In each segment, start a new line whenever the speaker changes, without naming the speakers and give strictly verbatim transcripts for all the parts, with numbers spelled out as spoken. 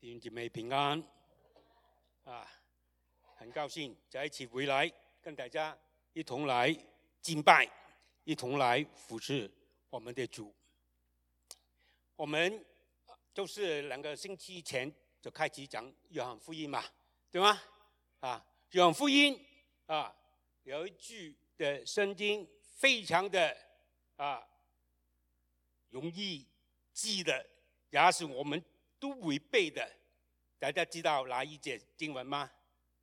弟兄姐妹平安啊！很高兴再一起回来，跟大家一同来敬拜，一同来服侍我们的主。我们就是两个星期前就开始讲约翰福音嘛，对吗？啊，约翰福音啊，有一句的圣经非常的啊容易记的，也是我们都会背的。大家知道哪一节经文吗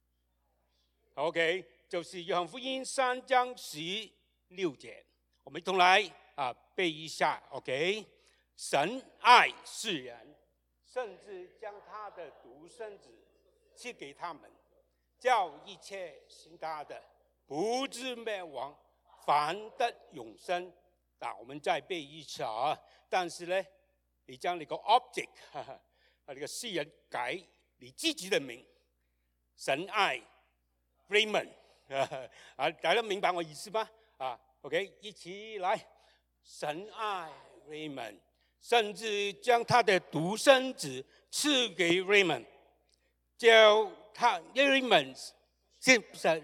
？OK， 就是约翰福音三章十六节，我们一同来啊背一下。OK， 神爱世人，甚至将他的独生子赐给他们，叫一切信他的不至灭亡，反得永生。啊，我们再背一次啊！但是呢，你将那个 object， 哈哈，啊，那个诗人改你自己的名，神爱 Raymond， 啊，大家明白我意思吗？啊 ，OK， 一起来，神爱 Raymond， 甚至将他的独生子赐给 Raymond， 叫他 Raymond 是不是？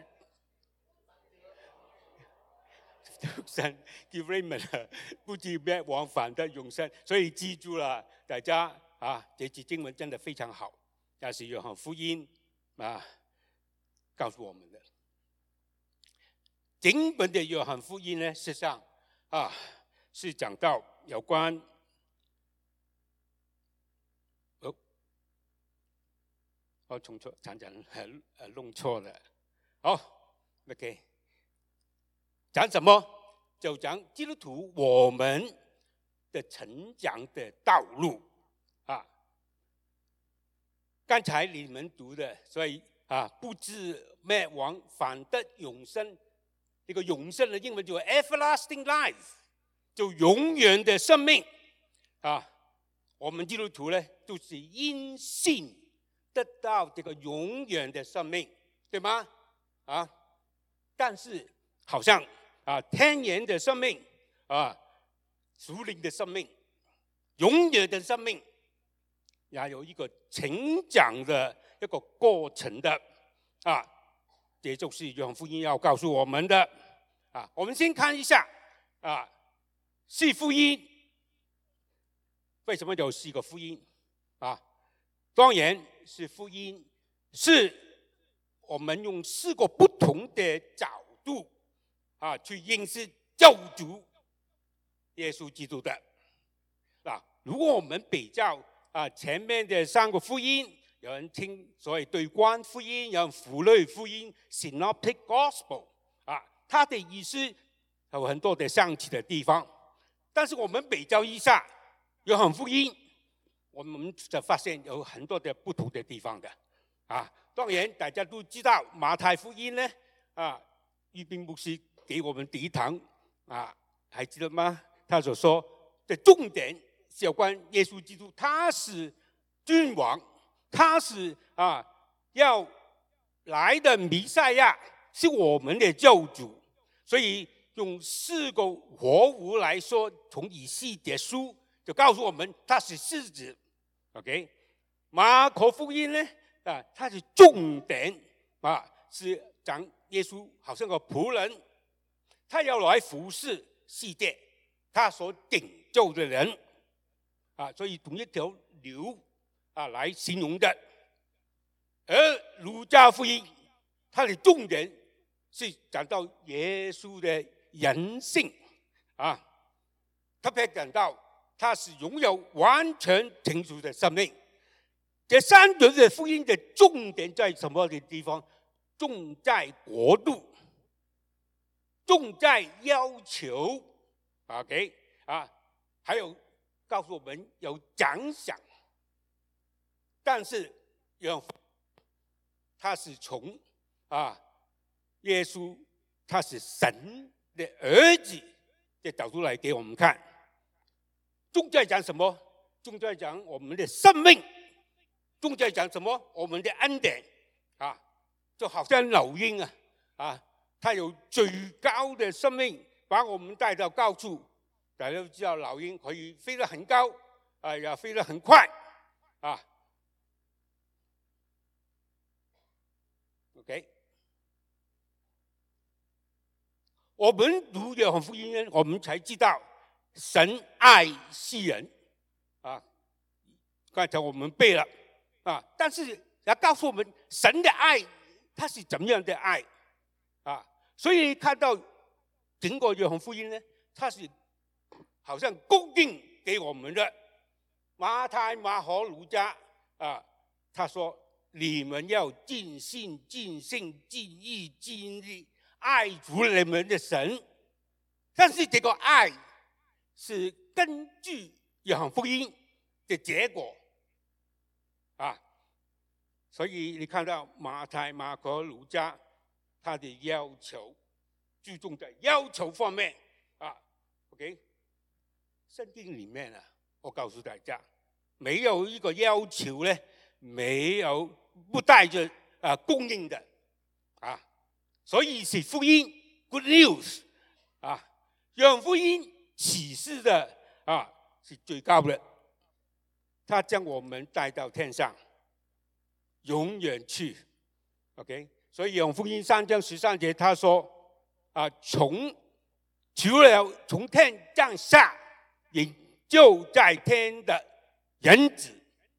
神叫 Raymond 不至灭亡，反得永生，所以记住了，大家啊，这节经文真的非常好，这是约翰福音啊告诉我们的。整本的约翰福音呢，实际上啊是讲到有关哦，我重错，常常呃弄错了。好 ，OK。讲什么？就讲基督徒我们的成长的道路啊。刚才你们读的，所以啊，不至灭亡，反得永生。这个永生的英文叫 everlasting life， 就永远的生命啊。我们基督徒呢，就是因信得到这个永远的生命，对吗？啊，但是好像啊，天然的生命啊，属灵的生命，永远的生命，也有一个成长的一个过程的啊，这就是约翰福音要告诉我们的啊。我们先看一下啊，四福音为什么有四个福音啊？当然是福音，是我们用四个不同的角度啊，去认识救主耶稣基督的。啊，如果我们比较啊前面的三个福音，有人听所谓对观福音，有人符类福音 （Synoptic Gospel） 啊，它的意思有很多的相似的地方，但是我们比较一下约翰福音，我们就发现有很多的不同的地方的啊。当然大家都知道马太福音呢啊，玉斌牧师给我们第一堂啊，还记得吗？他所说的重点是有关耶稣基督，他是君王，他是啊要来的弥赛亚，是我们的救主。所以用四个活物来说，从以西结书就告诉我们他是狮子。OK， 马可福音呢啊，它是重点啊，是讲耶稣好像个仆人。他要来服侍世界，他所拯救的人啊，所以同一条流啊来形容的。而路加福音，它的重点是讲到耶稣的人性啊，特别讲到他是拥有完全成熟的生命。这三种的福音的重点在什么的地方？重在国度。重在要求 ，OK 啊，还有告诉我们有奖赏，但是有他是从啊耶稣他是神的儿子的角度来给我们看。重在讲什么？重在讲我们的生命，重在讲什么？我们的恩典啊，就好像老鹰啊啊。他有最高的生命，把我们带到高处。大家都知道，老鹰可以飞得很高，啊，也飞得很快，啊。 OK， 我们读约翰福音呢，我们才知道神爱世人啊。刚才我们背了啊，但是要告诉我们神的爱，他是怎么样的爱啊？所以看到整个约翰福音呢，它是好像供应给我们的。马太、马可、路加啊，他说：“你们要尽心、尽性、尽意、尽力爱主你们的神。”但是这个爱是根据约翰福音的结果啊，所以你看到马太、马可、路加，他的要求注重在要求方面啊。OK， 圣经里面啊。我告诉大家，没有一个要求呢，没有不带着啊供应的啊，所以是福音 good news 啊，让福音启示的啊是最高的，他将我们带到天上，永远去 ，OK， 所以让福音三章十三节他说啊，从除了从天降下，引就在天的人子，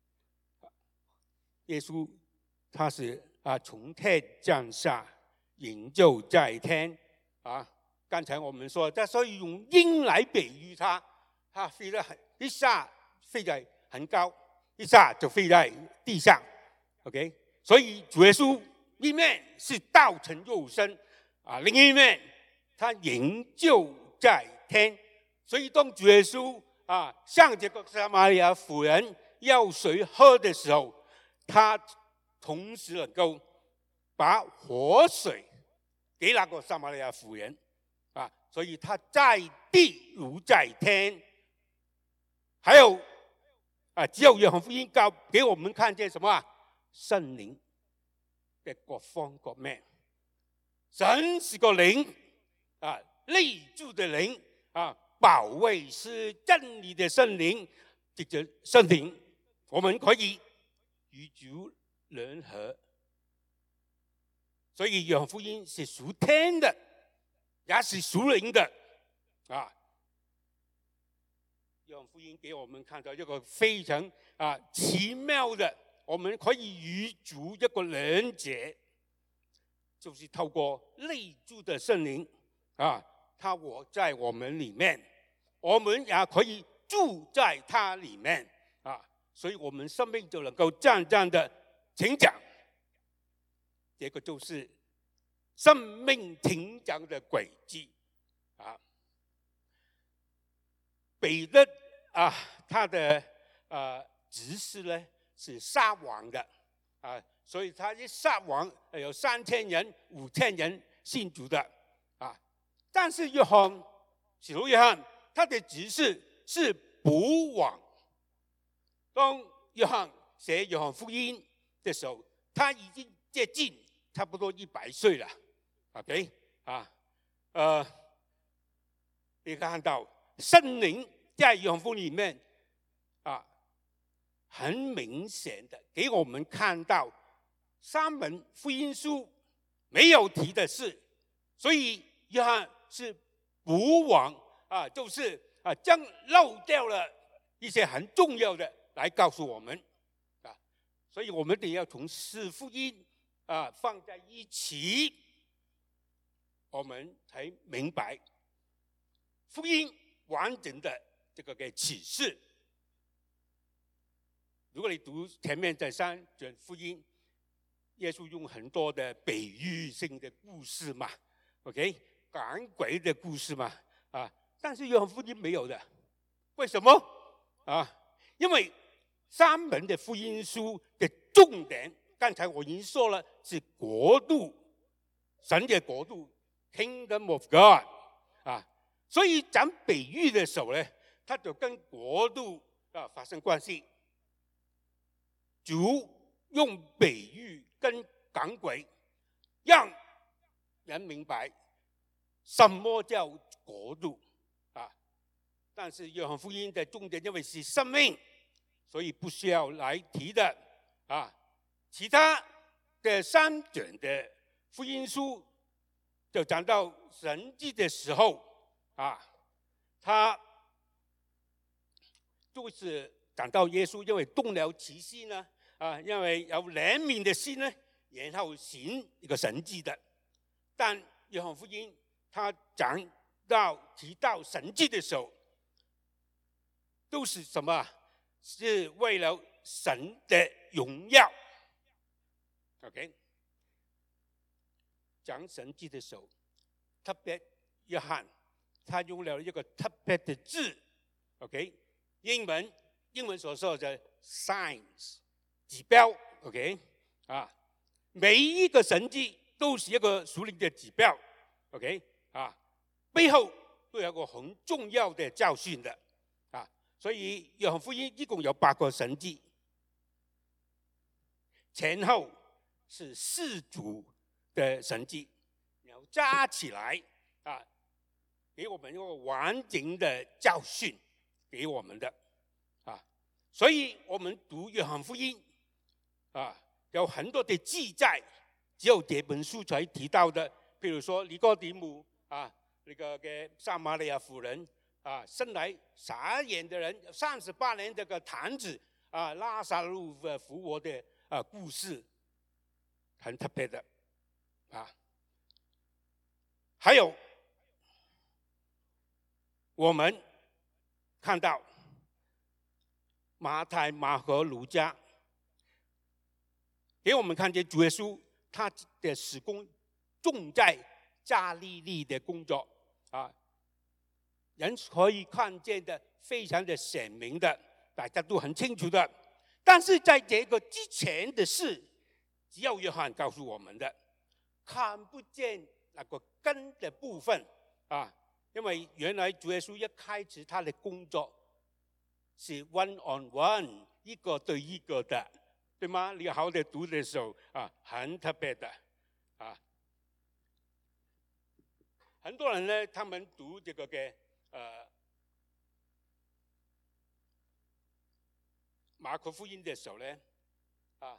耶稣他是啊从天降下，引就在天啊。刚才我们说，他所以用鹰来比喻他，他飞得很一下飞在很高，一下就飞在地上。OK， 所以主耶稣一面是道成肉身啊，另一面他引就在天，所以当主耶稣啊，向这个撒玛利亚妇人要水喝的时候，他同时能够把活水给那个撒玛利亚妇人啊，所以他在地如在天。还有啊，只有约翰福音教给我们看见什么啊？圣灵的各方各面，神是个灵啊，立住的灵啊。保卫是真理的圣灵，藉着圣灵，我们可以与主联合。所以约翰福音是属天的，也是属灵的啊。约翰福音给我们看到一个非常啊奇妙的，我们可以与主一个连结，就是透过立住的圣灵啊。他活在我们里面，我们也可以住在他里面啊，所以我们生命就能够渐渐的成长。这个就是生命成长的轨迹啊。彼得啊，他的呃执事呢是撒网的啊，所以他一撒网有三千人、五千人信主的。但是约翰，使徒约翰，他的执事是补网。当约翰写约翰福音的时候，他已经接近差不多一百岁了。OK 啊，呃，你看到圣灵在约翰福音里面啊，很明显的给我们看到三本福音书没有提的事，所以约翰是补网啊，就是啊，将漏掉了一些很重要的来告诉我们啊，所以我们得要从四福音啊放在一起，我们才明白福音完整的这个给启示。如果你读前面这三卷福音，耶稣用很多的比喻性的故事嘛 ，OK。赶鬼的故事嘛，啊，但是约翰福音没有的，为什么？啊，因为三本的福音书的重点，刚才我已经说了，是国度，神的国度 ，Kingdom of God， 啊，所以讲比喻的时候呢，它就跟国度啊发生关系。主用比喻跟赶鬼，让人明白什么叫国度啊？但是约翰福音的重点因为是生命，所以不需要来提的啊。其他的三卷的福音书就讲到神迹的时候啊，他就是讲到耶稣因为动了慈心呢，啊，因为有怜悯的心呢，然后行一个神迹的。但约翰福音他讲到提到神迹的时候，都是什么？是为了神的荣耀。OK， 讲神迹的时候，特别约翰他用了一个特别的字 ，OK， 英文英文所说的 signs 指标 ，OK， 啊，每一个神迹都是一个属灵的指标 ，OK， 啊，背后都有一个很重要的教训的，啊，所以约翰福音一共有八个神迹，前后是四组的神迹，然后加起来啊，给我们一个完整的教训给我们的啊，所以我们读约翰福音啊，有很多的记载，只有这本书才提到的，譬如说尼哥底母啊，那个嘅撒玛利亚妇人啊，生来傻眼的人，三十八年这个坛子啊，拉撒路复活的啊故事，很特别的啊。还有我们看到马太、马可、路加，给我们看见主耶稣他的事工重在加利利的工作啊，人可以看见的非常的显明的，大家都很清楚的。但是在这个之前的事，只有约翰告诉我们的，看不见那个根的部分啊，因为原来主耶稣一开始他的工作是 one on one 一个对一个的，对吗？你好好读的时候啊，很特别的啊。很多人呢，他们读这个嘅呃马可福音的时候呢，啊，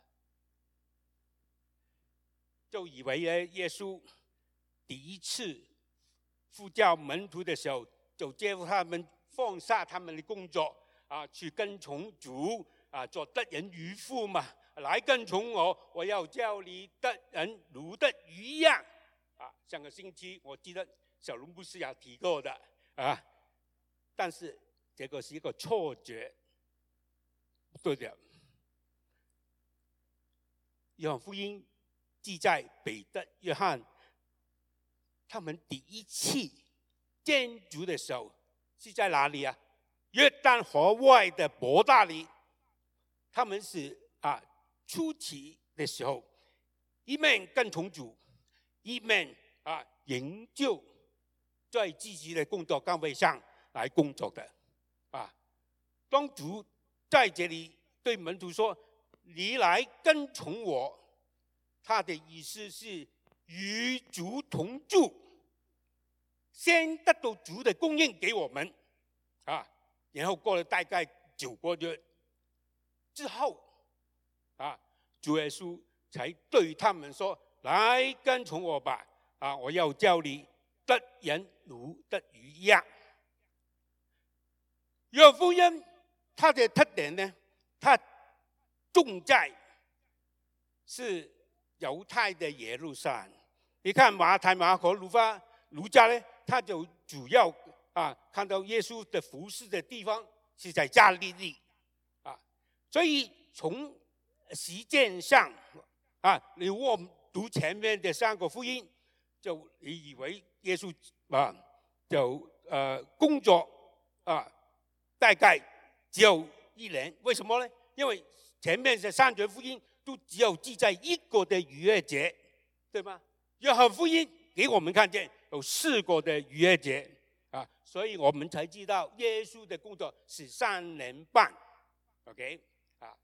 就以为呢耶稣第一次呼叫门徒的时候，就叫他们放下他们的工作啊，去跟从主啊，做得人渔夫嘛，来跟从我，我要教你得人如得鱼一样啊。上个星期我记得小龙牧师也提过的啊，但是这个是一个错觉，不对的。约翰福音记载彼得、约翰他们第一次见主的时候是在哪里啊？约旦河外的伯大尼。他们是啊初期的时候，一面跟从主，一面啊营救在自己的工作岗位上来工作的啊。当主在这里对门徒说：“你来跟从我”，他的意思是与主同住，先得到主的供应给我们啊，然后过了大概九个月之后啊，主耶稣才对他们说：“来跟从我吧，啊，我要教你得人如得鱼一样。”约翰福音它的特点呢，它重在是犹太的耶路撒冷。你看马太、马可、路加、路加呢，他就主要啊看到耶稣的服事的地方是在加利利啊，所以从时间上啊，如果我们读前面的三个福音，就你以为耶稣啊就呃工作啊大概只有一年，为什么呢？因为前面的三卷福音都只有记载一个的逾越节，对吗？约翰福音给我们看见有四个的逾越节啊，所以我们才知道耶稣的工作是三年半。OK 啊，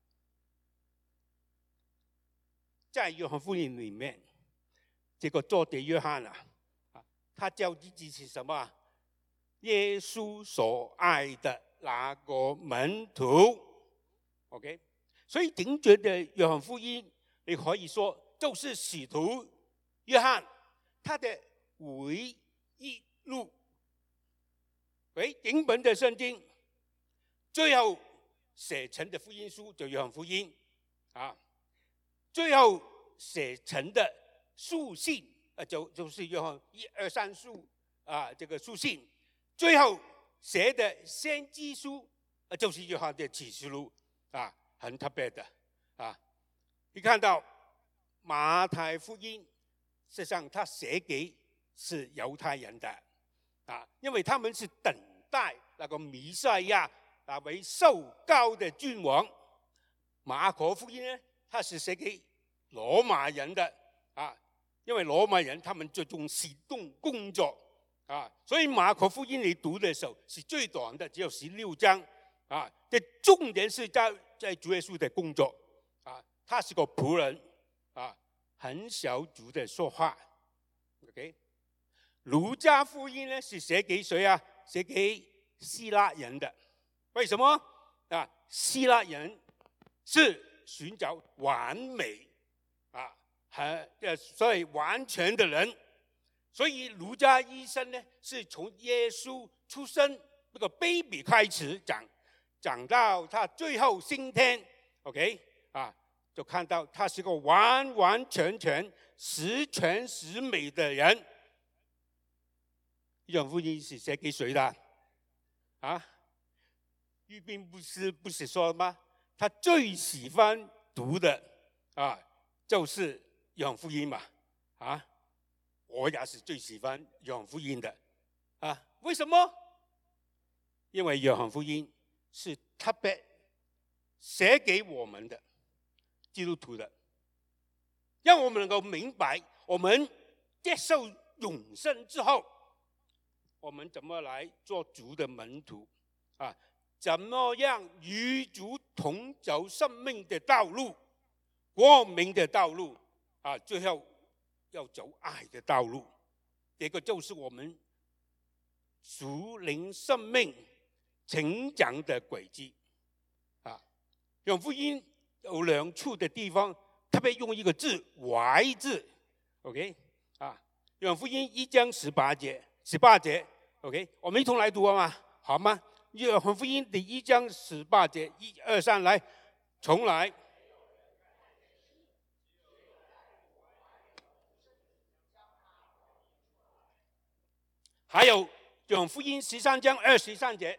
在约翰福音里面，这个作者约翰啊，他叫自己是什么？耶稣所爱的那个门徒。OK， 所以整卷的约翰福音，你可以说就是使徒约翰他的回忆录，为英文的圣经，最后写成的福音书就约翰福音啊，最后写成的书信啊，就就是约翰一二三书啊，这个书信，最后写的先知书啊，就是约翰的启示录啊，很特别的啊。你看到马太福音，实际上他写给是犹太人的啊，因为他们是等待那个弥赛亚啊为受膏的君王。马可福音呢，他是写给罗马人的啊，因为罗马人他们注重行动工作啊，所以马可福音你读的时候是最短的，只有十六章啊。的重点是在在主耶稣的工作啊，他是个仆人啊，很少主的说话。OK， 路加福音呢是写给谁啊？写给希腊人的。为什么啊？希腊人是寻找完美啊，很所以完全的人，所以路加医生呢是从耶稣出生那个 baby 开始讲，讲到他最后升天 ，OK 啊，就看到他是个完完全全十全十美的人。约翰福音是写给谁的？啊，玉斌不是不是说吗？他最喜欢读的啊，就是约翰福音嘛，啊，我也是最喜欢约翰福音的，啊，为什么？因为约翰福音是特别写给我们的基督徒的，让我们能够明白，我们接受永生之后，我们怎么来做主的门徒啊？怎么样与主同走生命的道路，光明的道路啊？最后要走爱的道路，这个就是我们属灵生命成长的轨迹啊。约翰福音有两处的地方特别用一个字“怀”字 ，OK 啊？约翰福音一章十八节，十八节 ，OK， 我们一同来读好吗？好吗？约翰福音第一章十八节，一二三，来，重来。还有约翰福音十三章二十三节，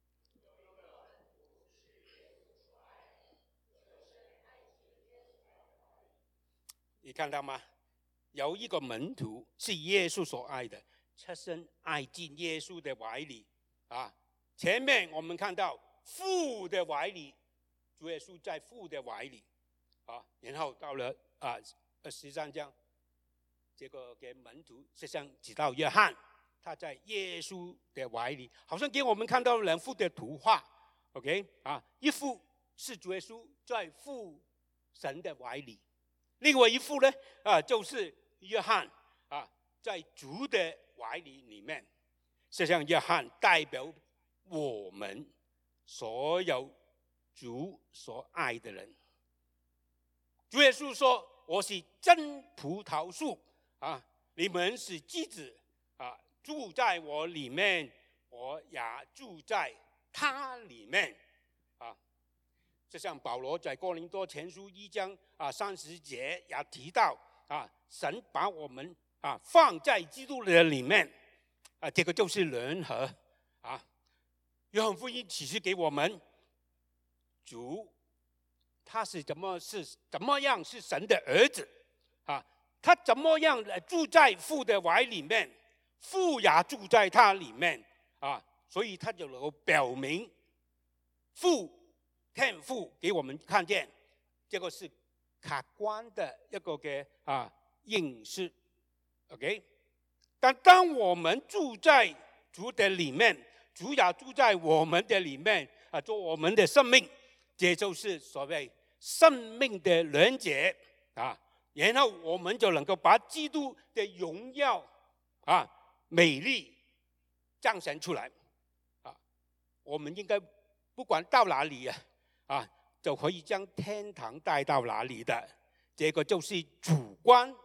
你看到吗？有一个门徒是耶稣所爱的，侧身爱进耶稣的怀里啊。前面我们看到父的怀里，主耶稣在父的怀里啊，然后到了啊十三章，这个给门徒实际上直到约翰，他在耶稣的怀里，好像给我们看到两幅的图画 ，OK 啊，一幅是主耶稣在父神的怀里，另外一幅呢啊就是约翰啊在主的怀里里面，实际上约翰代表我们所有主所爱的人。主耶稣说：“我是真葡萄树啊，你们是枝子啊，住在我里面，我也住在他里面。”啊，就像保罗在哥林多前书一章啊三十节也提到啊，神把我们啊放在基督的里面啊，这个就是联合啊。约翰福音启示给我们，主他是怎么是怎么样是神的儿子啊？他怎么样住在父的怀里面，父也住在他里面啊？所以他就能够表明父天父给我们看见，这个是客观的一个嘅啊认识 ，OK？ 但当我们住在主的里面，主也住在我们的里面啊，做我们的生命，这就是所谓生命的连结啊。然后我们就能够把基督的荣耀啊、美丽彰显出来啊。我们应该不管到哪里啊，啊，就可以将天堂带到哪里的。这个就是主观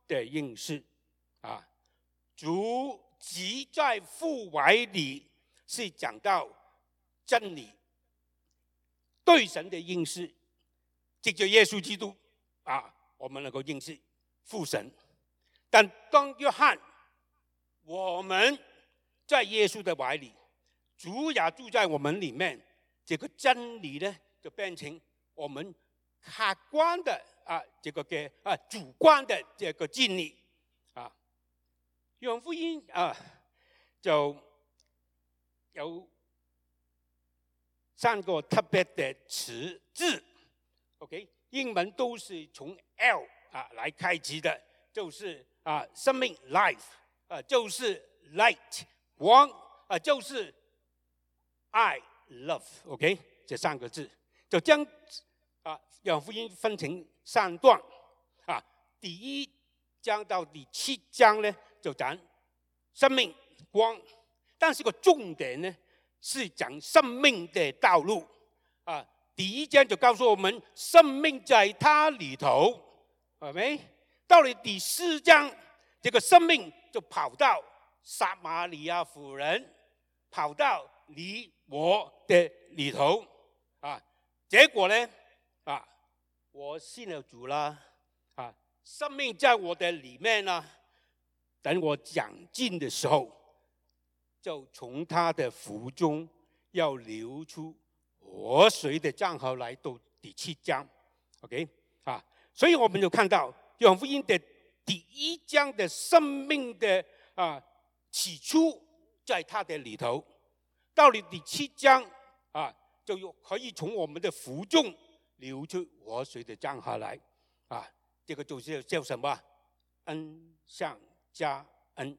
的应许啊。主即在父怀里，是讲到真理，对神的应许，藉着耶稣基督啊，我们能够认识父神。但当约翰，我们在耶稣的怀里，主也住在我们里面，这个真理呢，就变成我们客观的啊，这个嘅啊主观的这个经历啊。约翰福音啊，就有三个特别的词字 ，OK， 英文都是从 L 啊来开始的，就是啊生命 life 啊，就是 light 光啊，就是爱 love，OK， 这三个字就将啊约翰福音分成三段啊，第一章到第七章呢，就讲生命光，但是个重点呢是讲生命的道路啊。第一章就告诉我们生命在它里头，好没？到了第四章，这个生命就跑到撒玛利亚妇人，跑到你我的里头啊。结果呢啊，我信了主了啊，生命在我的里面呢。等我讲尽的时候，就从他的腹中要流出活水的江河，来到第七章 ，OK 啊，所以我们就看到约翰福音的第一章的生命的啊起初在他的里头，到了第七章啊，就有可以从我们的腹中流出活水的江河来啊，这个就是叫什么？恩上加恩。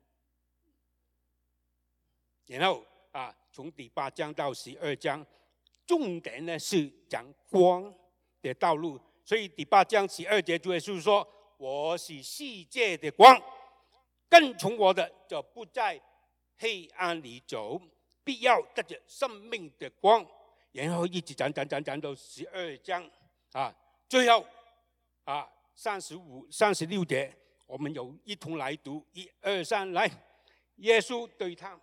然后啊，从第八章到十二章，重点呢是讲光的道路。所以第八章十二节主耶稣说：“我是世界的光，跟从我的就不在黑暗里走，必要得着生命的光。”然后一直讲讲讲讲到十二章啊，最后啊三十五、三十六节。我们有一同来读，一二三，来！耶稣对他，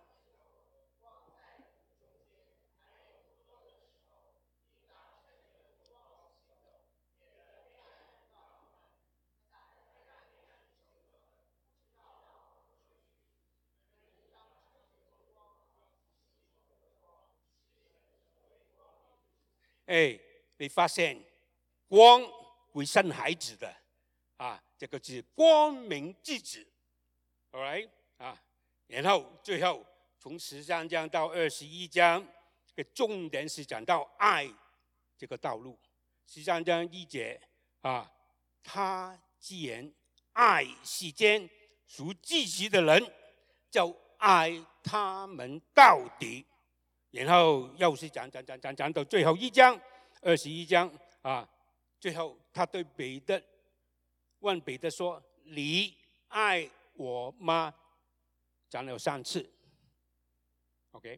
哎，你发现光会生孩子的啊，这个是光明之子 ，all right 啊，然后最后从十三章到二十一章的重点是讲到爱这个道路。十三章一节啊，他既然爱世间属自己的人，就爱他们到底。然后又是讲讲讲讲讲到最后一章二十一章啊，最后他对彼得问彼得说：“你爱我吗？”讲了三次 ，OK。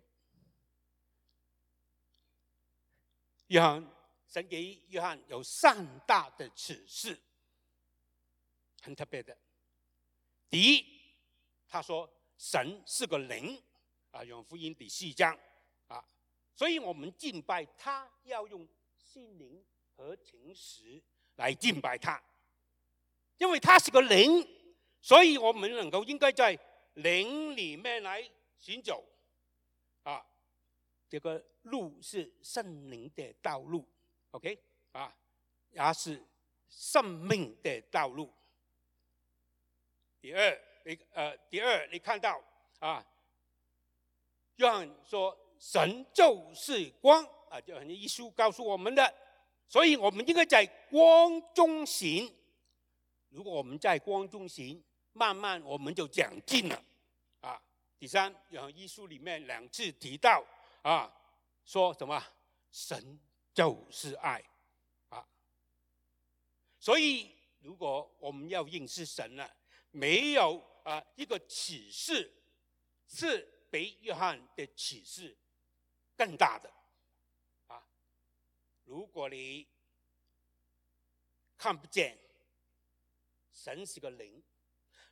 约翰神给约翰有三大的启示，很特别的。第一，他说神是个灵啊，约翰福音第四章啊，所以我们敬拜他要用心灵和诚实来敬拜他，因为他是个灵，所以我们能够应该在灵里面来行走啊。这个路是圣灵的道路 ，OK 啊，也是生命的道路。第二，你呃，第二你看到啊，约翰说神就是光啊，就很耶稣告诉我们的，所以我们应该在光中行。如果我们在光中行，慢慢我们就讲进了啊。第三，约翰一书里面两次提到啊，说什么？神就是爱啊。所以，如果我们要认识神了，没有啊一个启示是比约翰的启示更大的啊。如果你看不见神是个灵，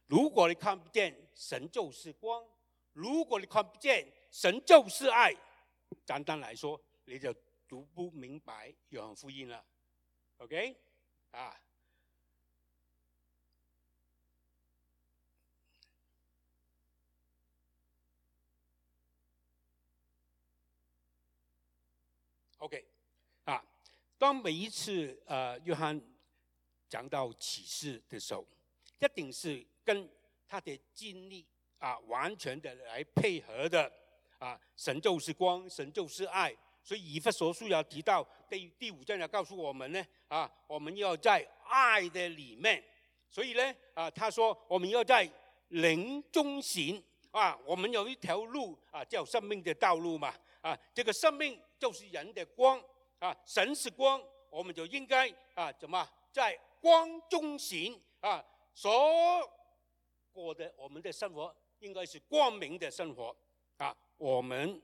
如果你看不见神就是光，如果你看不见神就是爱，简单来说，你就读不明白约翰福音了。OK 啊？OK 啊，当每一次呃约翰讲到启示的时候，一定是跟他的经历啊完全的来配合的啊。神就是光，神就是爱，所以以弗所书要提到第第五章要告诉我们呢啊，我们要在爱的里面。所以呢啊，他说我们要在灵中行啊，我们有一条路啊，叫生命的道路嘛。啊，这个生命就是人的光啊，神是光，我们就应该啊，怎么在光中行啊？所过的我们的生活应该是光明的生活啊，我们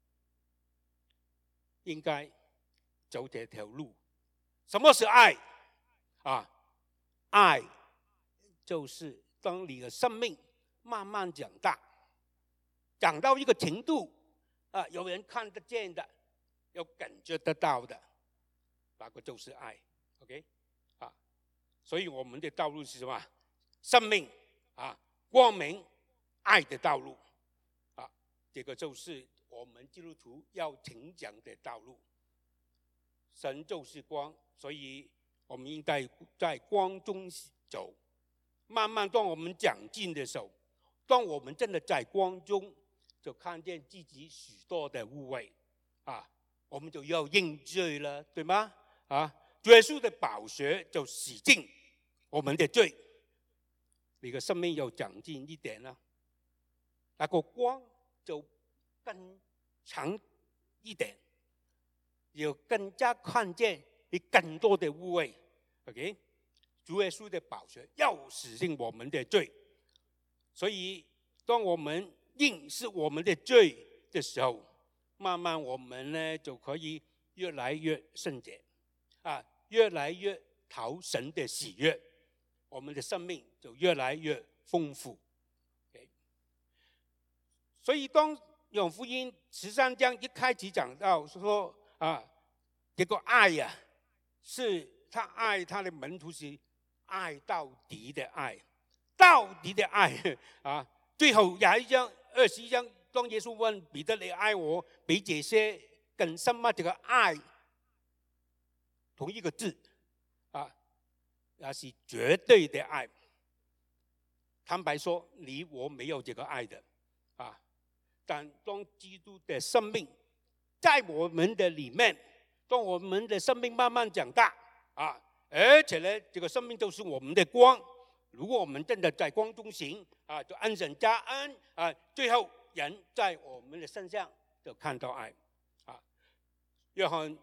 应该走这条路。什么是爱啊？爱就是当你的生命慢慢长大，长到一个程度。啊，有人看得见的，有感觉得到的，那个就是爱 ，OK， 啊，所以我们的道路是什么？生命啊，光明、爱的道路啊，这个就是我们基督徒要成长的道路。神就是光，所以我们应该在光中走。慢慢，当我们长进的时候，当我们真的在光中。就看见自己许多的污秽啊，我们就要认罪了，对吗？啊，主耶稣的宝血就洗净我们的罪，你的生命要长进一点了，那个光就更长一点，有更加看见你更多的污秽。OK， 主耶稣的宝血要洗净我们的罪，所以当我们认识我们的罪的时候，慢慢我们呢就可以越来越圣洁，啊，越来越讨神的喜悦，我们的生命就越来越丰富。Okay? 所以当约翰福音十三章一开始讲到说啊，这个爱呀、啊，是他爱他的门徒是爱到底的爱，到底的爱啊。最后廿一章。二十一章，当耶稣问彼得：“你爱我比这些更深吗？”这个爱，同一个字啊，那是绝对的爱。坦白说，你我没有这个爱的啊。但当基督的生命在我们的里面，当我们的生命慢慢长大啊，而且呢，这个生命就是我们的光。如果我们真的在光中行啊，就恩神加恩啊，最后人在我们的身上就看到爱啊。约翰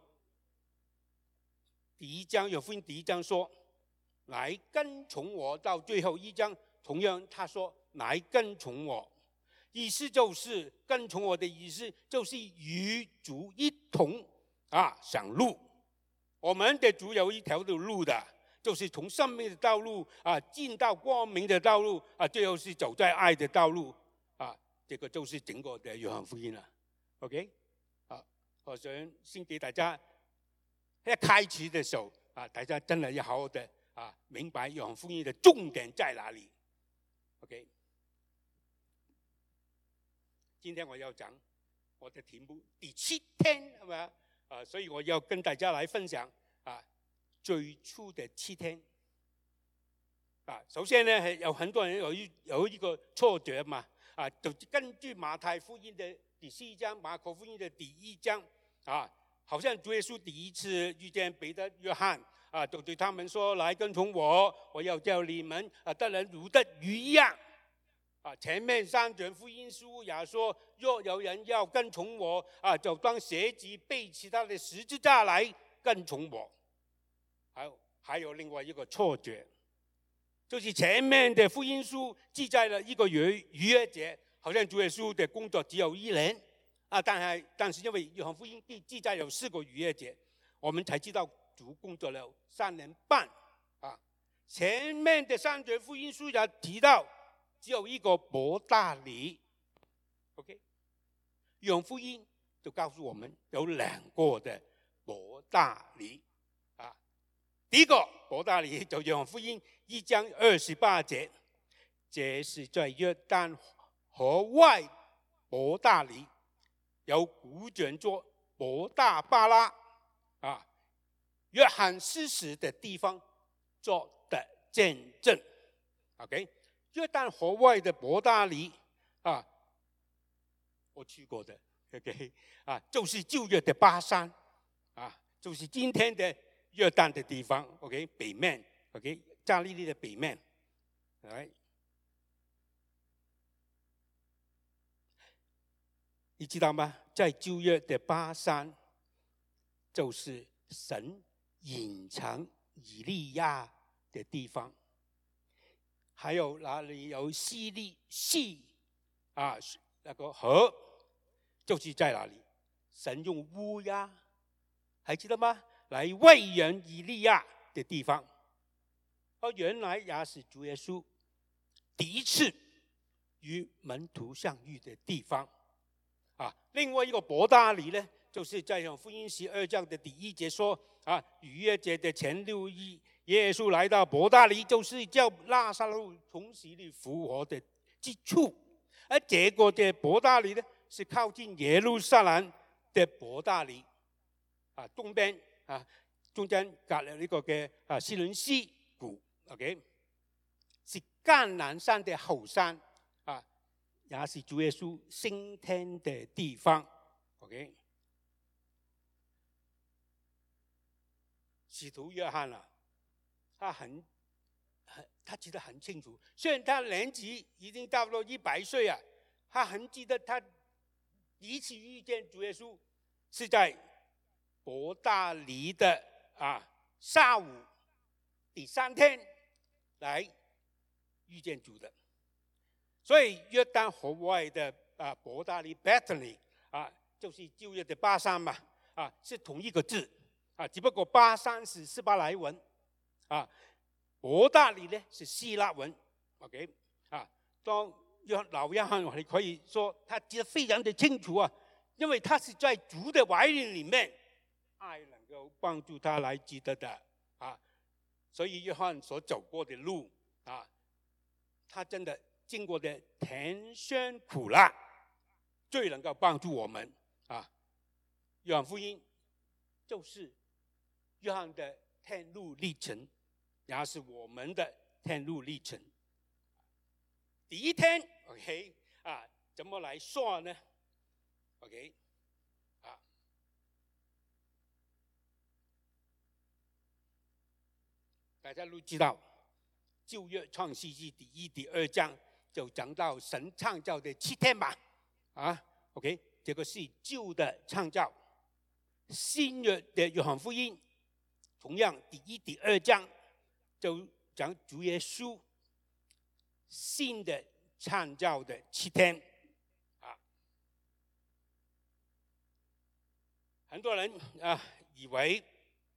第一章，约翰福音第一章说：“来跟从我。”到最后一章，同样他说：“来跟从我。”意思就是跟从我的意思就是与主一同啊上路。我们的主有一条的路的。就是从生命的道路啊，进到光明的道路啊，最后是走在爱的道路啊，这个就是整个的约翰福音了。OK， 啊，我想先给大家一开始的时候啊，大家真的要好好的啊，明白约翰福音的重点在哪里。OK， 今天我要讲我的题目第七天，係咪啊？所以我要跟大家来分享啊。最初的七天啊，首先呢，有很多人有一有一个错觉嘛，啊，就根据马太福音的第四章、马可福音的第一章啊，好像主耶稣第一次遇见彼得、约翰啊，就对他们说：“来跟从我，我要叫你们啊得人如得魚一樣。”啊，前面三卷福音书也说：“若有人要跟从我啊，就當捨己背起他的十字架來跟從我。”还有还有另外一个错觉，就是前面的福音书记载了一个逾逾越节，好像主耶稣的工作只有一年啊，但是但是因为约翰福音记记载有四个逾越节，我们才知道主工作了三年半啊。前面的三卷福音书也提到只有一个伯大尼 ，OK？ 约翰福音就告诉我们有两个的伯大尼啊。第一个伯大尼就约翰福音一章二十八节，这是在约旦河外伯大尼，有古卷作伯大巴拉啊，约翰施洗的地方做的见证。OK， 约旦河外的伯大尼啊，我去过的 ，OK 啊，就是旧约的巴山啊，就是今天的约旦的地方 ，OK， 北面 ，OK， 加利利的北面，来，你知道吗？在旧约的巴山，就是神隐藏以利亚的地方。还有哪里有西利西啊？那个河就是在哪里？神用乌鸦，还记得吗？来喂养以利亚的地方。而原来也是主耶稣第一次与门徒相遇的地方。啊，另外一个伯大尼呢，就是在《福音》十二章的第一节说啊，逾越节的前六日。耶稣来到伯大尼，就是叫拉撒路从死里复活的之处。而这个的伯大尼呢，是靠近耶路撒冷的伯大尼，啊，东边啊，中间隔了呢個嘅啊西倫斯谷 ，OK， 是橄欖山的後山，啊，也是主耶穌升天的地方 ，OK。使徒約翰啊。他很很，他记得很清楚。虽然他年纪已经到了一百岁啊，他很记得他第一次遇见主耶稣是在伯大尼的啊下午第三天来遇见主的。所以约旦河外的啊伯大尼 Bethany 啊，就是旧约的巴山嘛，啊是同一个字啊，只不过巴山是希伯来文。啊，伯大尼呢是希腊文 ，OK， 啊，当约老约翰，你可以说他记得非常的清楚啊，因为他是在主的怀里里面，爱能够帮助他来记得的啊，所以约翰所走过的路啊，他真的经过的甜酸苦辣，最能够帮助我们啊。约翰福音就是约翰的天路历程。也是我们的天路历程。第一天 ，OK 啊，怎么来说呢 ？OK 啊，大家都知道，旧约创世纪第一、第二章就讲到神创造的七天吧，啊 ，OK， 这个是旧的创造。新约的约翰福音，同样第一、第二章。就讲主耶稣新的创造的七天啊，很多人啊以为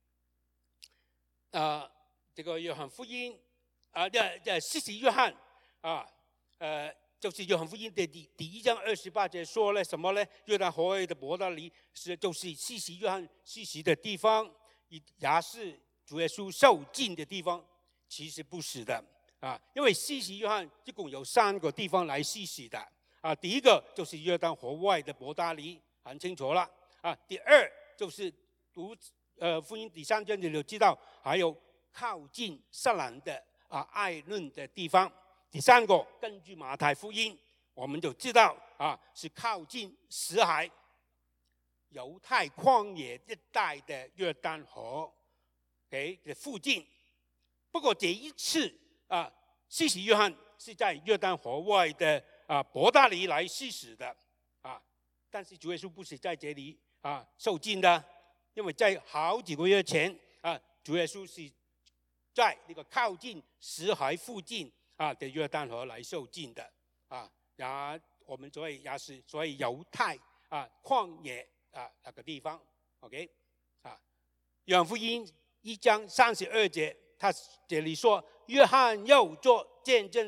啊这个约翰福音啊，这这施洗约翰啊，呃，就是约翰福音的第第一章二十八节说了什么呢？约旦河外的伯大尼是就是施洗约翰施洗的地方，也是主耶稣受浸的地方。其实不是的啊，因为施洗约翰一共有三个地方来施洗的啊。第一个就是约旦河外的伯大尼，很清楚了啊。第二就是读呃福音第三章你就知道，还有靠近撒冷的啊爱嫩的地方。第三个根据马太福音，我们就知道啊是靠近死海、犹太旷野一带的约旦河给的附近。不过这一次啊，施洗约翰是在约旦河外的啊伯大尼来施洗的啊，但是主耶稣不是在这里啊受浸的，因为在好几个月前啊，主耶稣是在那个靠近死海附近啊的约旦河来受浸的啊，也我们所以也是所以犹太啊旷野啊那个地方 ，OK 啊，约翰福音一章三十二节。他这里说，约翰又做见证说，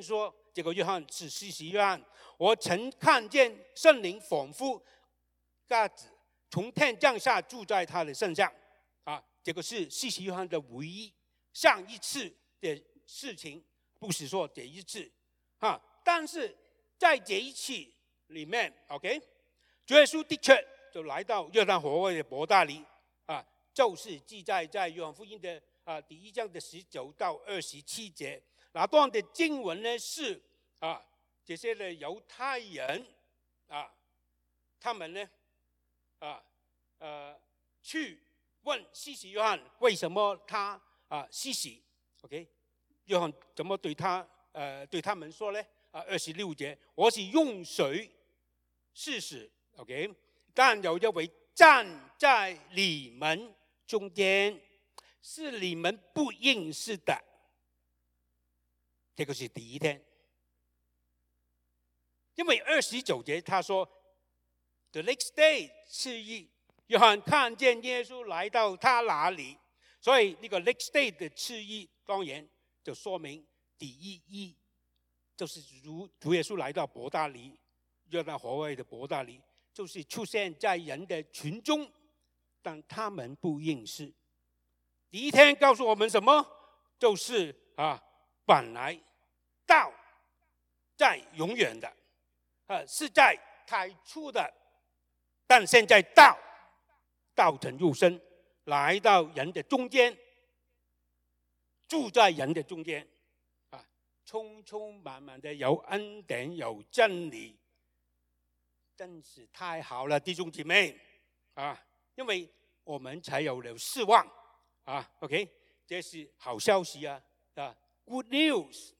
这个约翰是施洗约翰，我曾看见圣灵仿佛鸽子从天降下，住在他的身上。啊，这个是施洗约翰的唯一上一次的事情，不是说这一次啊。但是在这一次里面 ，OK， 主耶稣的确就来到约旦河外的伯大尼啊，就是记载在约翰福音的啊第一章的十九到二十七节。那段的经文呢是啊，这些的犹太人啊，他们呢啊呃去问施洗约翰为什么他啊施洗 ，OK， 约翰怎么对他呃对他们说呢？啊，二十六节，我是用水施洗 ，OK， 但有一位站在你们中间，是你们不认识的。这个是第一天，因为二十九节他说 ，The next day 次日，约翰看见耶稣来到他那里，所以那个 next day 的次日，当然就说明第一日就是主主耶稣来到伯大尼，约旦河外的伯大尼，就是出现在人的群中，但他们不认识。第一天告诉我们什么？就是啊，本来道在永远的，啊，是在太初的，但现在道道成肉身，来到人的中间，住在人的中间，啊，充充满满的有恩典有真理，真是太好了，弟兄姐妹啊！因为我们才有了希望啊 ，OK， 这是好消息啊啊 ，Good news。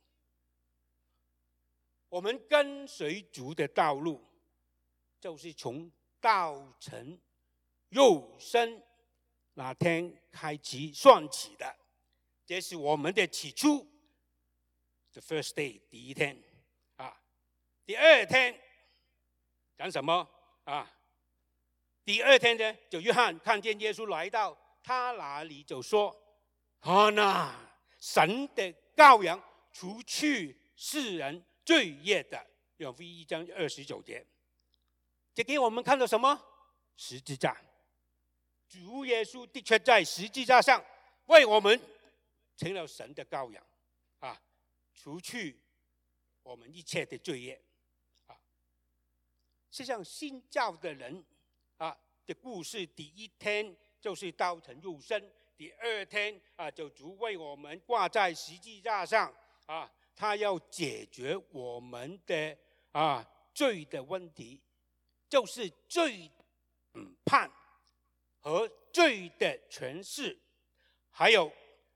我们跟随主的道路，就是从道成肉身那天开始算起的，这是我们的起初 ，the first day 第一天啊。第二天讲什么啊？第二天呢，就约翰看见耶稣来到他那里，就说：“看哪，神的羔羊，除去世人罪孽的。”约翰福音一章二十九节，这给我们看到什么？十字架。主耶稣的确在十字架上为我们成了神的羔羊啊，除去我们一切的罪孽啊。实际上，信教的人啊的故事，第一天就是道成肉身，第二天啊就主为我们挂在十字架上啊，他要解决我们的啊罪的问题，就是罪审判和罪的诠释，还有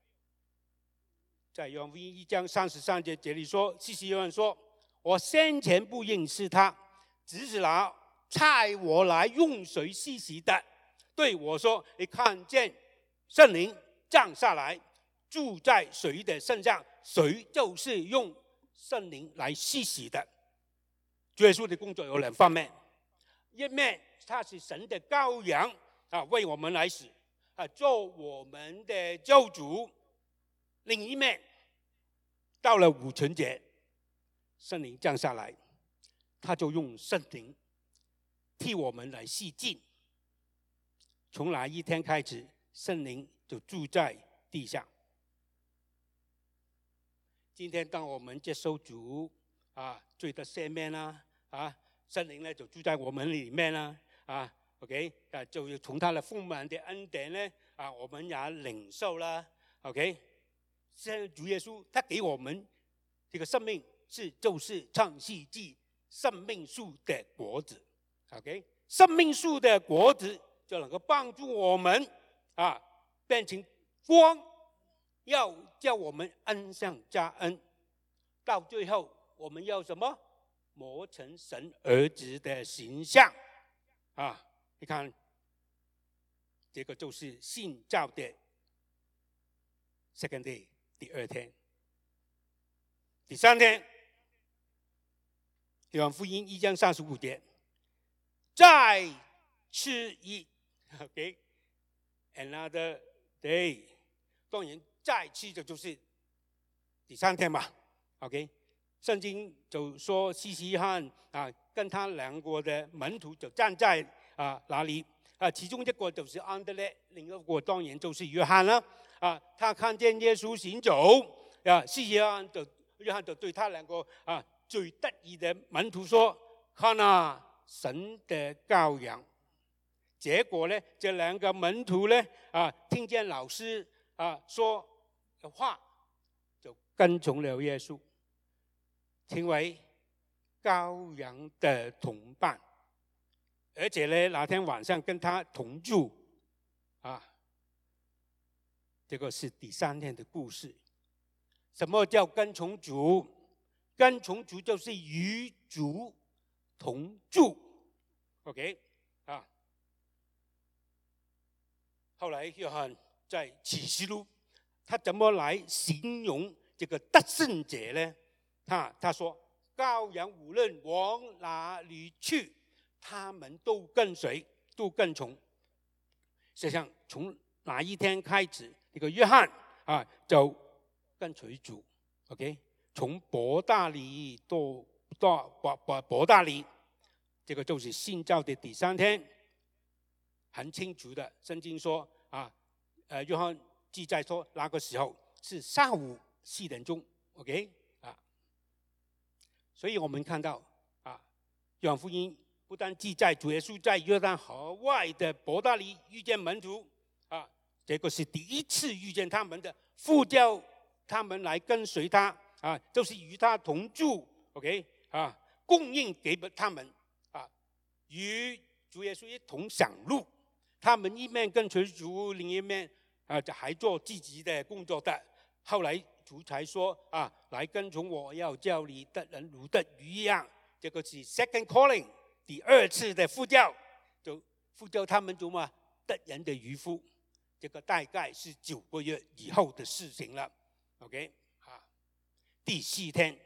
在约翰福音一章三十三节这里说，施洗约翰说：“我先前不认识他，只是拿差我来用水施洗的，对我说：你看见圣灵降下来，住在谁的身上，谁就是用圣灵来施洗的。”主耶稣的工作有两方面，一面他是神的羔羊啊，为我们来死啊，做我们的救主；另一面，到了五旬节，圣灵降下来，他就用圣灵替我们来洗净。从那一天开始，圣灵就住在地上。今天当我们接受主啊，罪的赦免啦，啊，圣灵呢就住在我们里面啦，啊 ，OK， 啊，就从他的丰满的恩典呢，啊，我们也领受啦 ，OK。现在主耶稣他给我们这个生命是就是创世纪生命树的果子 ，OK， 生命树的果子就能够帮助我们啊变成光，要叫我们恩上加恩，到最后我们要什么？磨成神儿子的形象啊！你看，这个就是信教的 second day。第二天，第三天，约翰福音一章三十五节，再次一 ，OK，another day， 当然再次的就是第三天嘛 ，OK， 圣经就说西西约翰啊，跟他两个的门徒就站在啊哪里啊？其中一个就是安德烈，另一个当然就是约翰了啊。他看见耶稣行走啊，西西约翰就约翰就对他两个啊最得意的门徒说：“看啊，神的羔羊。”结果呢，这两个门徒呢啊，听见老师啊说的话，就跟从了耶稣，成为羔羊的同伴，而且呢，那天晚上跟他同住啊。这个是第三天的故事。什么叫跟从主？跟从主就是与主同住。OK 啊。后来约翰在启示录，他怎么来形容这个得胜者呢？他他说：“羔羊无论往哪里去，他们都跟随，都跟从。”实际上，从哪一天开始，这个约翰啊就跟随主。OK， 从伯大尼到到伯伯伯大尼，这个就是信教的第三天。很清楚的，圣经说啊，呃，约翰记载说那个时候是下午四点钟 ，OK 啊，所以我们看到啊，约翰福音不但记载主耶稣在约旦河外的伯大尼遇见门徒啊，这个是第一次遇见他们的，呼叫他们来跟随他啊，就是与他同住 ，OK 啊，供应给他们啊，与主耶稣一同享路。他们一面跟随主，另一面啊还做自己的工作的。后来主才说啊，来跟从我，要叫你得人如得鱼一样。这个是 second calling， 第二次的呼叫，就呼叫他们做嘛得人的渔夫。这个大概是九个月以后的事情了。OK 啊，第四天，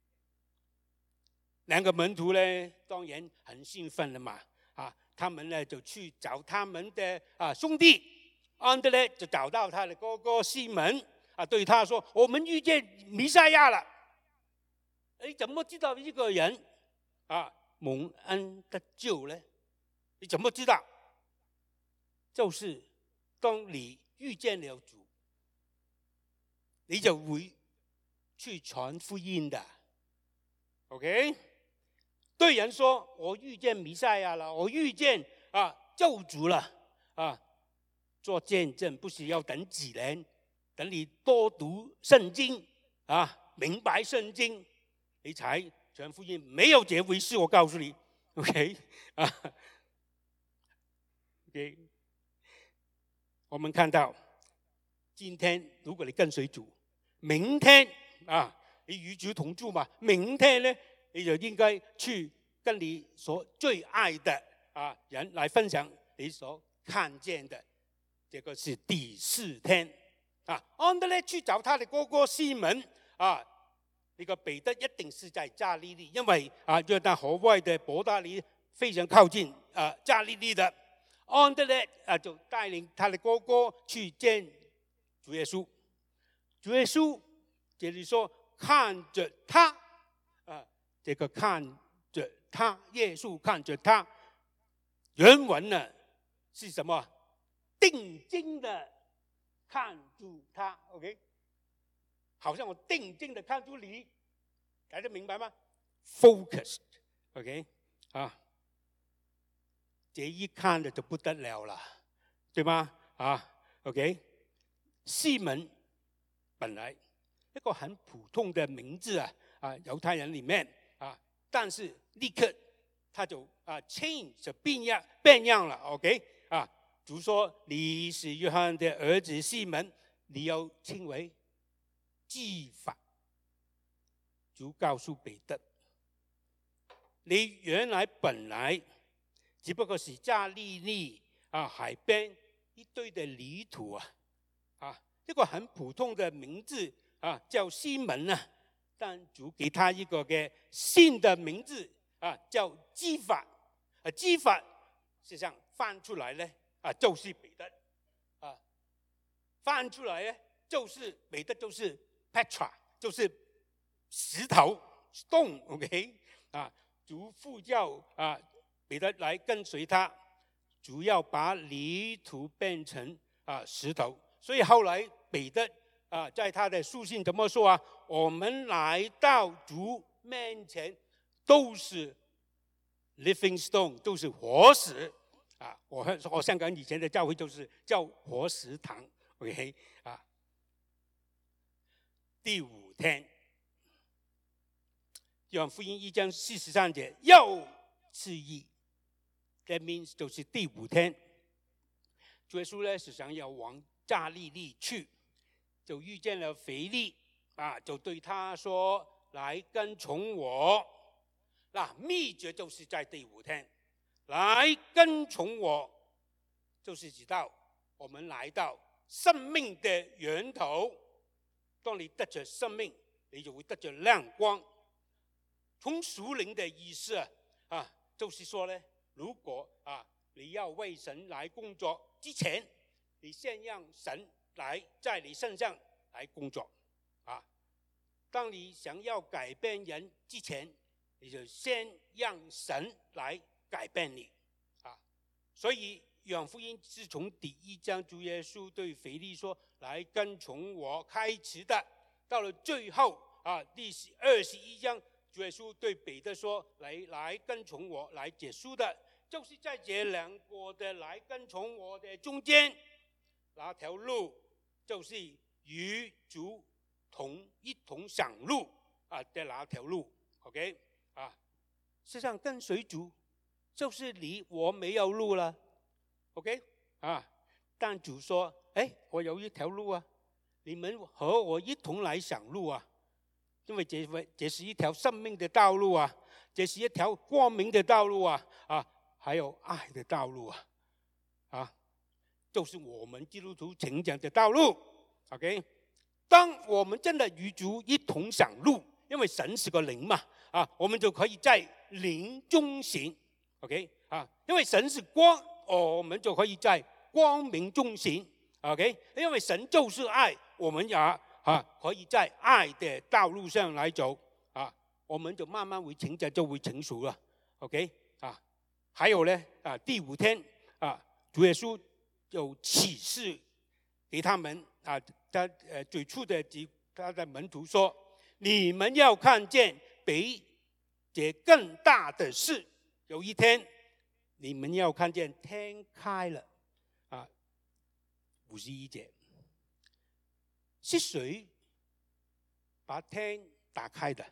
两个门徒呢，当然很兴奋了嘛啊。他们呢就去找他们的啊兄弟，安德烈就找到他的哥哥西门啊，对他说：“我们遇见弥赛亚了。”你怎么知道一个人啊蒙恩得救呢？你怎么知道？就是当你遇见了主，你就会去传福音的。OK。对人说：“我遇见弥赛亚了，我遇见啊救主了啊！”做见证不是要等几年，等你多读圣经啊，明白圣经，你才传福音。没有这回事，我告诉你 ，OK 啊 ？OK， 我们看到今天，如果你跟随主，明天啊，你与主同住嘛，明天呢？你就应该去跟你所最爱的啊人来分享你所看见的。这个是第四天啊。安德烈去找他的哥哥西门啊，那个彼得一定是在加利利，因为啊约旦河外的伯大尼非常靠近啊加利利的。安德烈啊就带领他的哥哥去见主耶稣。主耶稣这里说看着他。这个看着他，耶稣看着他，原文呢是什么？定睛的看住他 ，OK？ 好像我定睛的看住你，大家明白吗 ？Focused，OK？ 啊，这一看的就不得了了，对吗？啊 ，OK？ 西门本来一个很普通的名字啊，啊，犹太人里面。啊！但是立刻他就啊 change 就变样变样了 ，OK 啊？主说你是约翰的儿子西门，你要称为基法。主告诉彼得，你原来本来只不过是加利利啊海边一堆的泥土啊，啊，一个很普通的名字啊，叫西门啊。但主给他一个嘅新的名字啊，叫基法。啊，基法实际上翻出来呢啊，就是彼得啊。翻出来呢，就是彼得，就是 Petra， 就是石头， stone，OK， 啊，主呼叫啊彼得来跟随他，主要把泥土变成啊石头。所以后来彼得啊在他的书信怎么说啊？我们来到主面前都是 living stone， 都是活石啊！我我香港以前的教会就是叫活石堂 ，OK 啊。第五天，约翰福音一章四十三节，又次日 ，that means 就是第五天，主耶稣呢是想要往加利利去，就遇见了腓利啊，就对他说：“来跟从我。”那秘诀就是在第五天，来跟从我，就是知道我们来到生命的源头。当你得着生命，你就会得着亮光。从属灵的意思啊，就是说呢，如果啊你要为神来工作之前，你先让神来在你身上来工作啊。当你想要改变人之前，你就先让神来改变你啊。所以约翰福音是从第一章主耶稣对腓利说：“来跟从我”开始的，到了最后啊，第二十一章主耶稣对彼得说：“来来跟从我”来结束的，就是在这两个的来跟从我的中间，那条路就是与主同一同上路啊的那条路 ，OK 啊，实际上跟随主就是你我没有路了。OK 啊，但主说：“哎，我有一条路啊，你们和我一同来上路啊，因为这这是一条生命的道路啊，这是一条光明的道路啊，啊，还有爱的道路啊，啊，就是我们基督徒成长的道路。OK， 当我们真的与主一同上路，因为神是个灵嘛，啊，我们就可以在灵中行。OK 啊，因为神是光。”我们就可以在光明中行 ，OK？ 因为神就是爱，我们也啊可以在爱的道路上来走啊，我们就慢慢会成长，就会成熟了 ，OK？ 啊，还有呢啊，第五天啊，主耶稣就启示给他们啊，他呃最初的几他的门徒说：“你们要看见比这更大的事，有一天。”你们要看见天开了啊！五十一节，是谁把天打开的？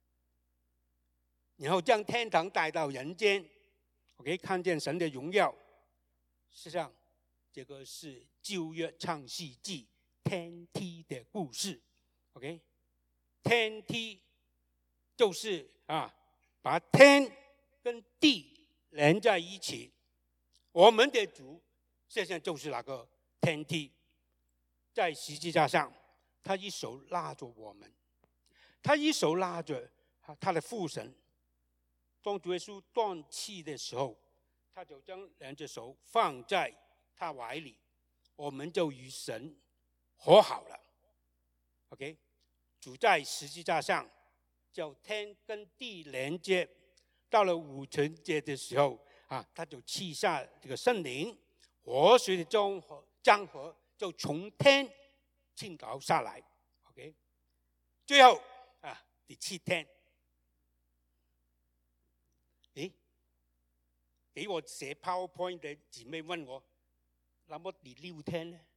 然后将天堂带到人间，我可以看见神的荣耀。实际上，这个是旧约创世纪天梯的故事。OK， 天梯就是啊，把天跟地连在一起，我们的主现在就是那个天梯，在十字架上，他一手拉着我们，他一手拉着他的父神。当主耶稣断气的时候，他就将两只手放在他怀里，我们就与神和好了。OK， 主在十字架上叫天跟地连接。到了五旬节的时候啊，他就赐下这个圣灵，活水的江河江河就从天倾倒下来。OK， 最后啊，第七天，诶，给我写 PowerPoint 的姊妹问我，那么第六天呢？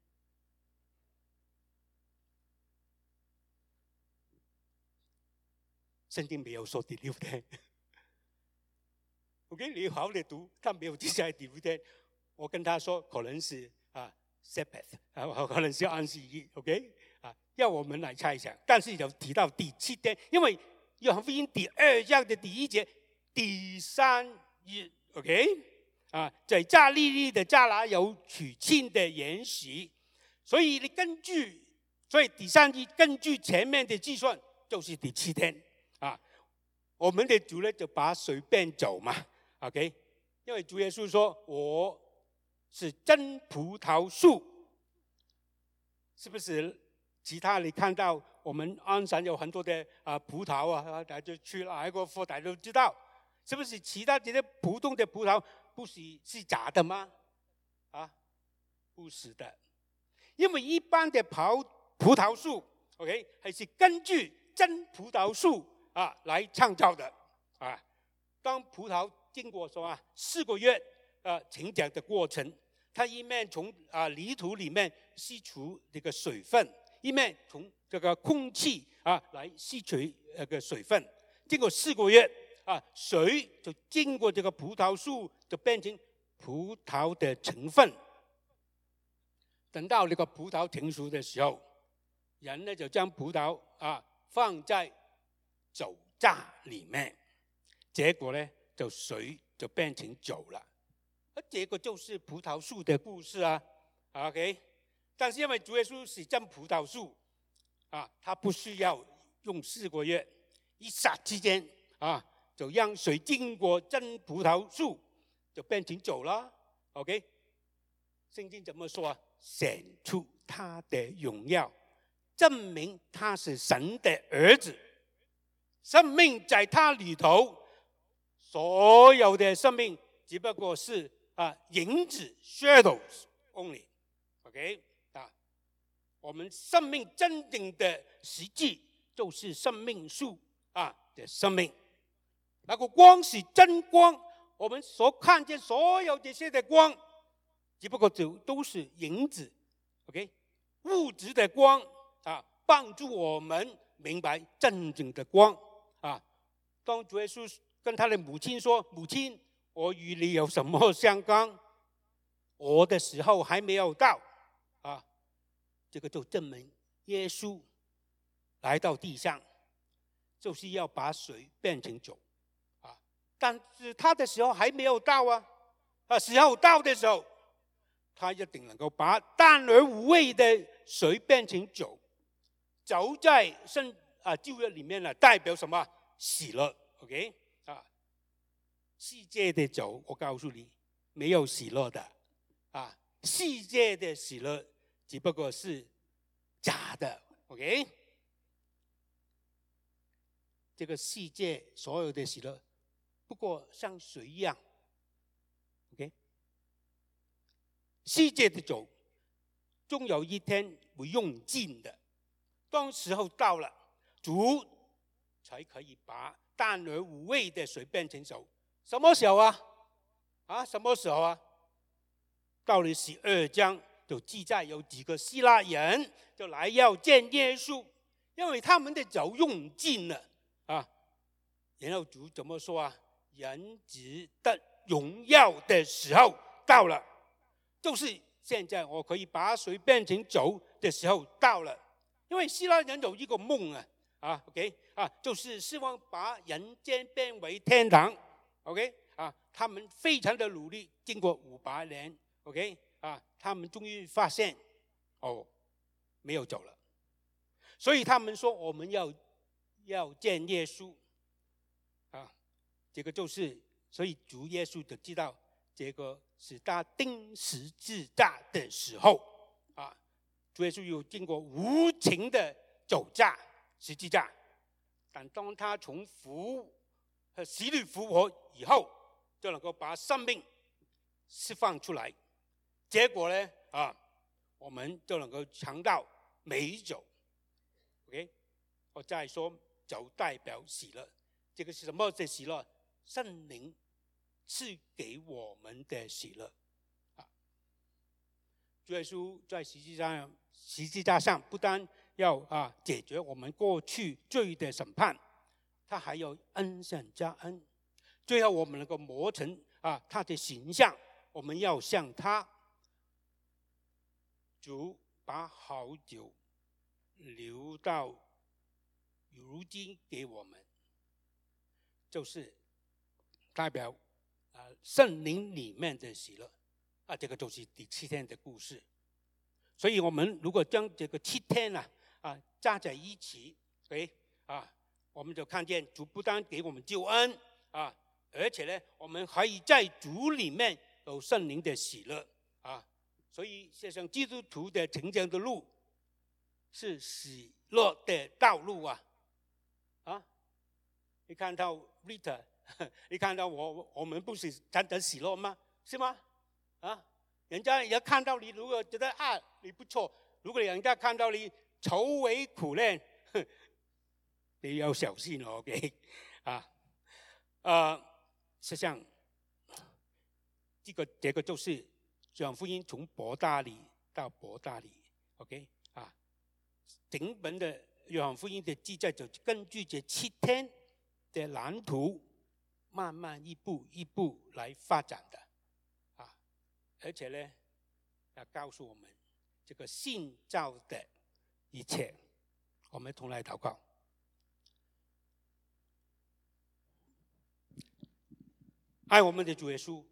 圣经没有说第六天。OK， 你好好的读，他没有记在第五天。我跟他说，可能是啊 Sabbath 啊，可能是安息日。OK 啊，要我们来猜想。但是有提到第七天，因为约翰福音第二章的第一节，第三日 OK 啊，在加利利的迦拿有娶亲的筵席，所以你根据，所以第三日根据前面的计算，就是第七天啊。我们的主呢就把随便走嘛。OK， 因为主耶稣说：“我是真葡萄树。”是不是其他你看到我们安省有很多的啊葡萄啊，大家去哪一个货大家都知道，是不是？其他这些普通的葡萄不是是假的吗？啊，不是的，因为一般的葡葡萄树 ，OK， 还是根据真葡萄树啊来创造的啊。当葡萄经过什么四个月呃成长的过程，它一面从啊泥土里面吸取这个水分，一面从这个空气啊来吸取那个水分。经过四个月啊，水就经过这个葡萄树，就变成葡萄的成分。等到那个葡萄成熟的时候，人呢就将葡萄啊放在酒榨里面，结果呢就水就变成酒了。而这个就是葡萄树的故事啊 ，OK。但是因为主耶稣是真葡萄树啊，他不需要用四个月，一霎之间啊，就让水经过真葡萄树就变成酒了 ，OK。圣经怎么说啊？显出他的荣耀，证明他是神的儿子，生命在他里头，所有的生命只不过是啊影子 shadows only， OK 啊，我们生命真正的实际就是生命树啊的生命，那个光是真光，我们所看见所有这些的光，只不过就都是影子 ，OK， 物质的光啊，帮助我们明白真正的光啊。当主耶稣跟他的母亲说：“母亲，我与你有什么相干？我的时候还没有到啊。”这个就证明耶稣来到地上，就是要把水变成酒啊。但是他的时候还没有到啊，啊，时候到的时候，他一定能够把淡而无味的水变成酒。酒在圣啊旧约里面呢，代表什么？喜乐 ，OK 啊。世界的酒，我告诉你，没有喜乐的啊。世界的喜乐只不过是假的 ，OK。这个世界所有的喜乐，不过像水一样 ，OK。世界的酒，终有一天会用尽的。当时候到了，主才可以把淡而无味的水变成酒。什么时候啊？啊，什么时候啊？到了十二章就记载有几个希腊人就来要见耶稣，因为他们的酒用尽了啊。然后主怎么说啊？人子的荣耀的时候到了，就是现在我可以把水变成酒的时候到了。因为希腊人有一个梦啊，啊 ，OK 啊，就是希望把人间变为天堂 ，OK 啊，他们非常的努力，经过五百年 ，OK 啊，他们终于发现，哦，没有酒了，所以他们说我们要要见耶稣，啊，这个就是，所以主耶稣就知道这个是他钉十字架的时候，啊。主耶稣有经过无情的酒榨十字架，但当他从复和死里复活以后，就能够把生命释放出来。结果呢，啊，我们就能够尝到美酒。OK， 我再说，酒代表喜乐，这个是什么的喜乐？圣灵赐给我们的喜乐。啊，主耶稣在十字架上。十字架上不但要啊解决我们过去罪的审判，他还要恩上加恩，最后我们能够磨成啊他的形象，我们要像他。主把好酒留到如今给我们，就是代表啊圣灵里面的喜乐啊，这个就是第七天的故事。所以我们如果将这个七天啊啊加在一起，哎啊，我们就看见主不但给我们救恩啊，而且呢，我们可以在主里面有圣灵的喜乐啊。所以，实际上基督徒的成长的路是喜乐的道路啊！啊，你看到 Rita， 你看到我，我们不是谈得喜乐吗？是吗？啊，人家也看到你，如果觉得啊你不错，如果人家看到你愁为苦练，你要小心哦 ，OK？ 啊，呃，实际上，这个这个就是《约翰福音》从伯大尼到伯大尼 ，OK？ 啊，整本的《约翰福音》的记载就根据这七天的蓝图，慢慢一步一步来发展的，啊，而且呢，要告诉我们这个信造的一切，我们同来祷告。爱我们的主耶稣，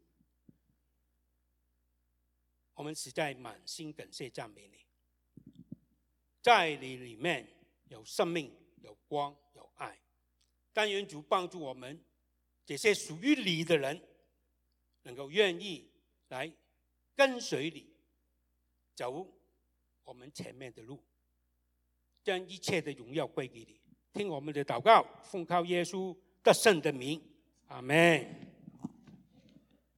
我们实在满心感谢赞美你，在你里面有生命、有光、有爱。但愿主帮助我们这些属于你的人，能够愿意来跟随你，走我们前面的路，将一切的荣耀归给你。听我们的祷告，奉靠耶稣得胜的名，阿们。